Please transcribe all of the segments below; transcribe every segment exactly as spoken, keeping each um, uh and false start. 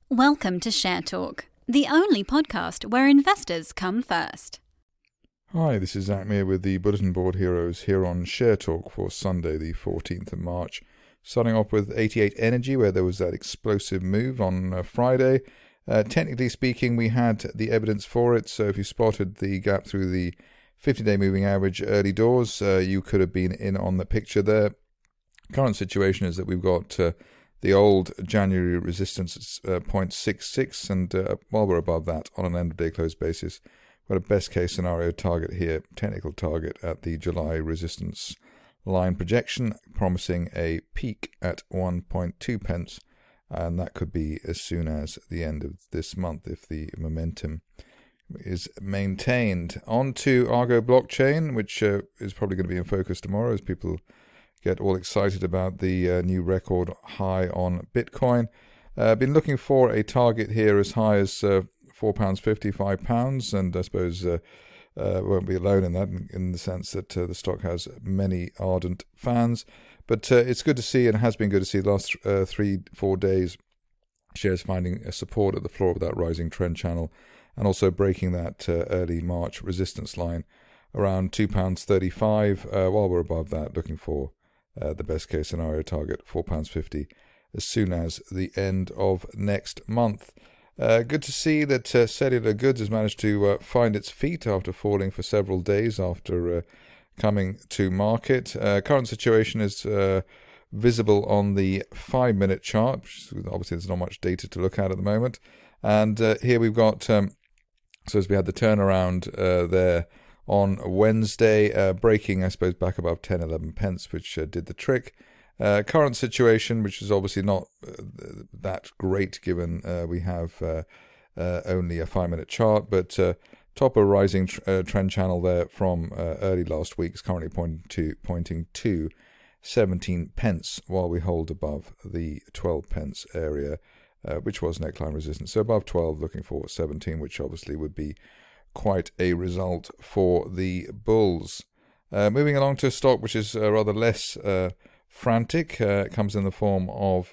Welcome to Share Talk, the only podcast where investors come first. Hi, this is Zach Meir with the Bulletin Board Heroes here on Share Talk for Sunday the fourteenth of March. Starting off with eighty-eight Energy, where there was that explosive move on uh, Friday. Uh, technically speaking, we had the evidence for it, so if you spotted the gap through the fifty-day moving average early doors, uh, you could have been in on the picture there. Current situation is that we've got uh, the old January resistance at uh, zero point six six, and uh, while we're above that on an end-of-day close basis, we've got a best-case scenario target here, technical target at the July resistance line projection, promising a peak at one point two pence, and that could be as soon as the end of this month if the momentum is maintained. On to Argo blockchain, which uh, is probably going to be in focus tomorrow as people get all excited about the uh, new record high on Bitcoin. Uh, been looking for a target here as high as uh, four pounds fifty, five pounds, and I suppose uh, uh, won't be alone in that in, in the sense that uh, the stock has many ardent fans. But uh, it's good to see, and has been good to see the last uh, three, four days, shares finding a support at the floor of that rising trend channel, and also breaking that uh, early March resistance line around two pounds thirty-five. Uh, while we're above that, looking for Uh, the best case scenario target, four pounds fifty, as soon as the end of next month. Uh, good to see that uh, Cellular Goods has managed to uh, find its feet after falling for several days after uh, coming to market. Uh, current situation is uh, visible on the five-minute chart. Obviously, there's not much data to look at at the moment. And uh, here we've got, um, so as we had the turnaround uh, there on Wednesday, uh, breaking, I suppose, back above ten, eleven pence, which uh, did the trick. Uh, current situation, which is obviously not uh, that great given uh, we have uh, uh, only a five-minute chart, but uh, top of rising tr- uh, trend channel there from uh, early last week is currently pointing to pointing to seventeen pence, while we hold above the twelve pence area, uh, which was neckline resistance. So above twelve, looking for seventeen, which obviously would be quite a result for the bulls. Uh, moving along to a stock which is uh, rather less uh, frantic. Uh, it comes in the form of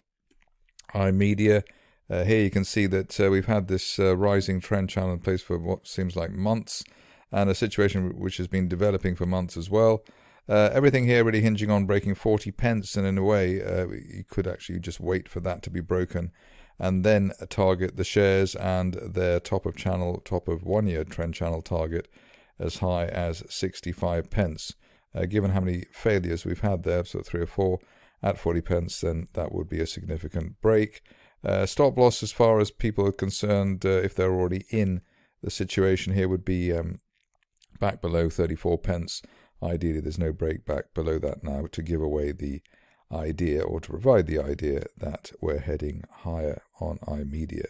iMedia. Uh, here you can see that uh, we've had this uh, rising trend channel in place for what seems like months, and a situation which has been developing for months as well. Uh, everything here really hinging on breaking forty pence, and in a way uh, you could actually just wait for that to be broken and then target the shares and their top of channel, top of one-year trend channel target as high as sixty-five pence. Uh, given how many failures we've had there, so three or four at forty pence, then that would be a significant break. Uh, stop loss, as far as people are concerned, uh, if they're already in the situation here, would be um, back below thirty-four pence. Ideally, there's no break back below that now to give away the idea, or to provide the idea that we're heading higher on iMedia.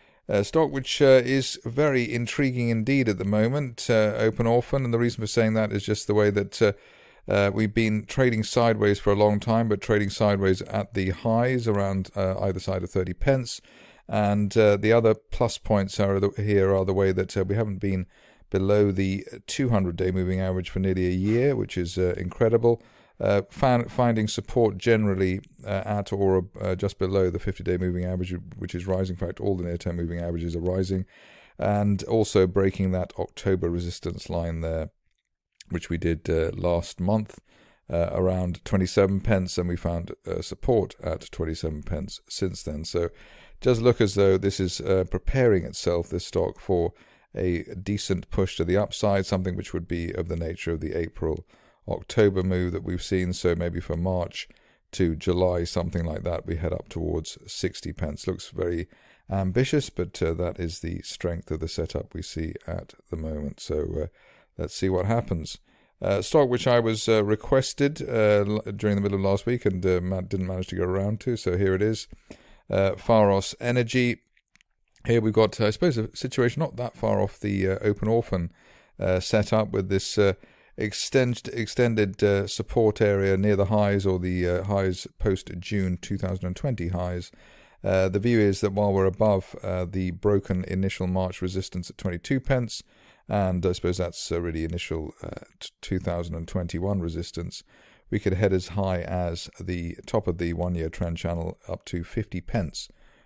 A stock which uh, is very intriguing indeed at the moment, uh, Open Orphan, and the reason for saying that is just the way that uh, uh, we've been trading sideways for a long time, but trading sideways at the highs around uh, either side of thirty pence, and uh, the other plus points are the, here are the way that uh, we haven't been below the two hundred day moving average for nearly a year, which is uh, incredible. Uh, found, finding support generally uh, at or uh, just below the fifty day moving average, which is rising. In fact, all the near-term moving averages are rising. And also breaking that October resistance line there, which we did uh, last month, uh, around twenty-seven pence, and we found uh, support at twenty-seven pence since then. So it does look as though this is uh, preparing itself, this stock, for a decent push to the upside, something which would be of the nature of the April October move that we've seen. So maybe for March to July, something like that, we head up towards sixty pence. Looks very ambitious, but uh, that is the strength of the setup we see at the moment. So uh, let's see what happens. Uh, stock which I was uh, requested uh, during the middle of last week and uh, didn't manage to get around to, so here it is. Uh, Pharos Energy. Here we've got, I suppose, a situation not that far off the uh, Open Orphan uh, setup, with this uh, extend, extended uh, support area near the highs, or the uh, highs post-June twenty twenty highs. Uh, the view is that while we're above uh, the broken initial March resistance at twenty-two pence, and I suppose that's uh, really initial uh, two thousand twenty-one resistance, we could head as high as the top of the one-year trend channel up to fifty pence,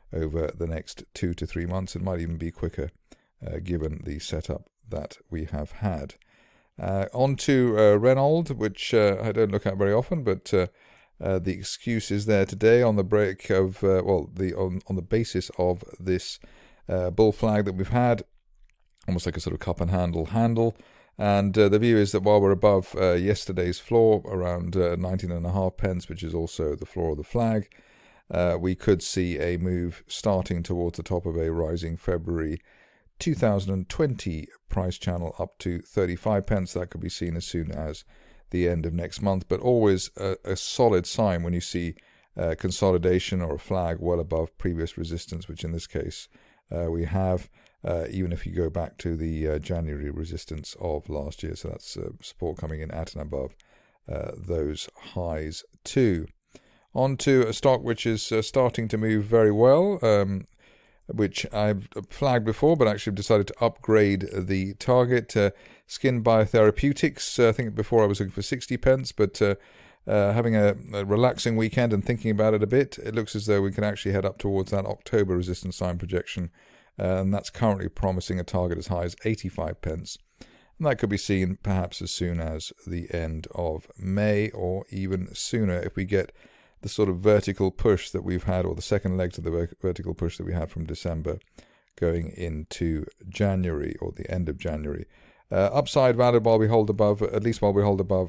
over the next two to three months. It might even be quicker, uh, given the setup that we have had. Uh, on to uh, Renault, which uh, I don't look at very often, but uh, uh, the excuse is there today on the break of, uh, well, the on, on the basis of this uh, bull flag that we've had, almost like a sort of cup and handle handle. And uh, the view is that while we're above uh, yesterday's floor, around uh, nineteen and a half pence, which is also the floor of the flag, uh, we could see a move starting towards the top of a rising February two thousand twenty price channel up to thirty-five pence. That could be seen as soon as the end of next month, but always a, a solid sign when you see uh, consolidation or a flag well above previous resistance, which in this case uh, we have, uh, even if you go back to the uh, January resistance of last year. So that's uh, support coming in at and above uh, those highs too. On to a stock which is uh, starting to move very well, um, which I've flagged before, but actually decided to upgrade the target. Uh, Skin Biotherapeutics, uh, I think before I was looking for sixty pence, but uh, uh, having a, a relaxing weekend and thinking about it a bit, it looks as though we can actually head up towards that October resistance line projection, uh, and that's currently promising a target as high as eighty-five pence. And that could be seen perhaps as soon as the end of May, or even sooner if we get the sort of vertical push that we've had, or the second leg to the ver- vertical push that we had from December going into January, or the end of January. Uh, upside valid while we hold above, at least while we hold above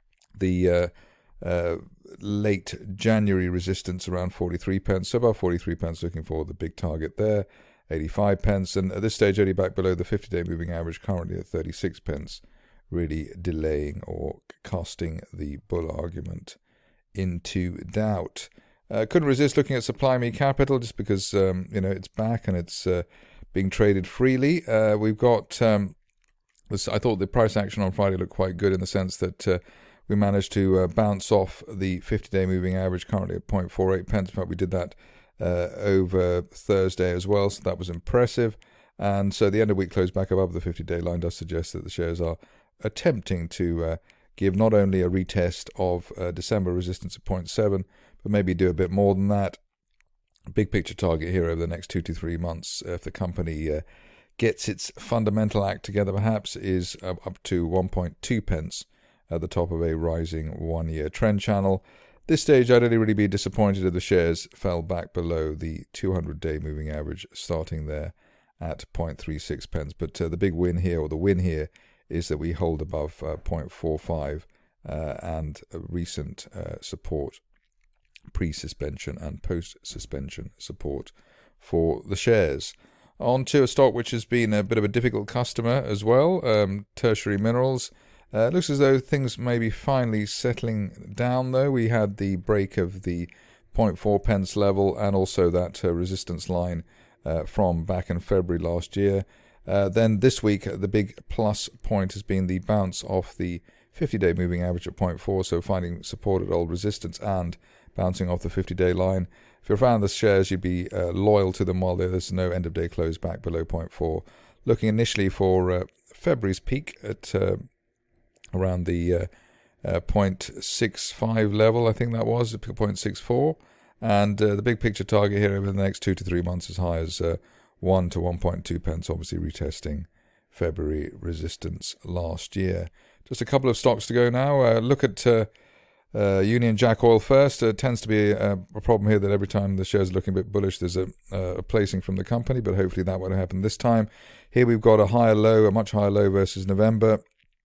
the uh, uh, late January resistance around forty-three pence. So above forty-three pence, looking for the big target there, eighty-five pence. And at this stage, only back below the fifty-day moving average, currently at thirty-six pence, really delaying or casting the bull argument into doubt. Uh, couldn't resist looking at Supply Me Capital, just because um, you know it's back and it's uh, being traded freely. Uh, we've got um, this, I thought the price action on Friday looked quite good in the sense that uh, we managed to uh, bounce off the fifty-day moving average, currently at zero point four eight pence. In fact, we did that uh, over Thursday as well, so that was impressive. And so the end of week close back above the fifty-day line does suggest that the shares are attempting to uh, give not only a retest of uh, December resistance at zero point seven, but maybe do a bit more than that. Big picture target here over the next two to three months, uh, if the company uh, gets its fundamental act together, perhaps, is uh, up to one point two pence at the top of a rising one-year trend channel. This stage, I'd only really be disappointed if the shares fell back below the two hundred day moving average, starting there at zero point three six pence. But uh, the big win here, or the win here, is that we hold above uh, zero point four five uh, and a recent uh, support, pre-suspension and post-suspension support for the shares. On to a stock which has been a bit of a difficult customer as well, um, Tertiary Minerals. Uh, it looks as though things may be finally settling down, though. We had the break of the zero point four pence level and also that uh, resistance line uh, from back in February last year. Uh, then this week, the big plus point has been the bounce off the fifty-day moving average at zero point four, so finding support at old resistance and bouncing off the fifty-day line. If you're a fan of the shares, you'd be uh, loyal to them while there's no end-of-day close back below zero point four. Looking initially for uh, February's peak at uh, around the uh, uh, zero point six five level, I think that was, zero point six four. And uh, the big picture target here over the next two to three months as high as uh, one to one point two pence, obviously retesting February resistance last year. Just a couple of stocks to go now. Uh, look at uh, uh, Union Jack Oil first. It tends to be a, a problem here that every time the shares are looking a bit bullish, there's a, a placing from the company, but hopefully that won't happen this time. Here we've got a higher low, a much higher low versus November.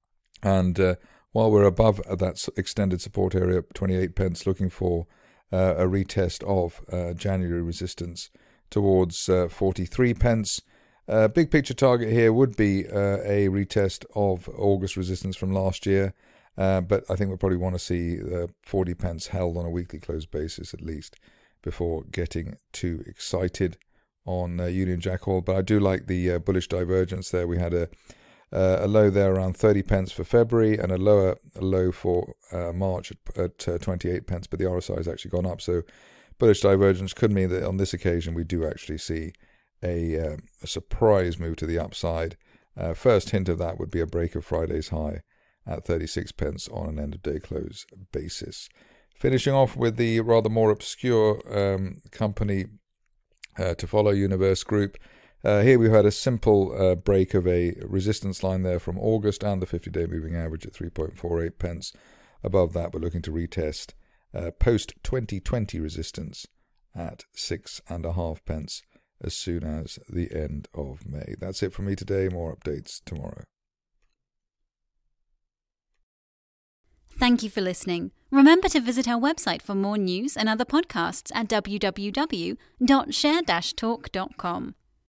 And uh, while we're above that extended support area, twenty-eight pence, looking for uh, a retest of uh, January resistance towards uh, forty-three pence. Uh, big picture target here would be uh, a retest of August resistance from last year, uh, but I think we'll probably want to see uh, forty pence held on a weekly close basis at least before getting too excited on uh, Union Jack Oil. But I do like the uh, bullish divergence there. We had a uh, a low there around thirty pence for February and a lower a low for uh, March at, at uh, twenty-eight pence, but the R S I has actually gone up. So bullish divergence could mean that on this occasion we do actually see a, uh, a surprise move to the upside. Uh, first hint of that would be a break of Friday's high at thirty-six pence on an end-of-day close basis. Finishing off with the rather more obscure um, company uh, to follow Universe Group. Uh, here we've had a simple uh, break of a resistance line there from August and the fifty-day moving average at three point four eight pence. Above that, we're looking to retest uh, post twenty twenty resistance at six and a half pence as soon as the end of May. That's it from me today. More updates tomorrow. Thank you for listening. Remember to visit our website for more news and other podcasts at w w w dot share dash talk dot com.